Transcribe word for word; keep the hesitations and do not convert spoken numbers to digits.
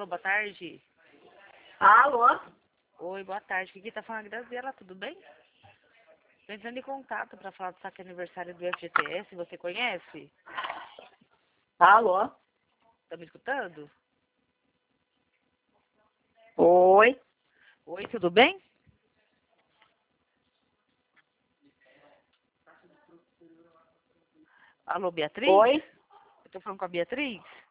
Alô, boa tarde. Alô? Oi, boa tarde. Aqui tá falando a Graziela, tudo bem? Tô entrando em contato pra falar do saque aniversário do F G T S, você conhece? Alô? Tá me escutando? Oi? Oi, tudo bem? Alô, Beatriz? Oi? Eu tô falando com a Beatriz?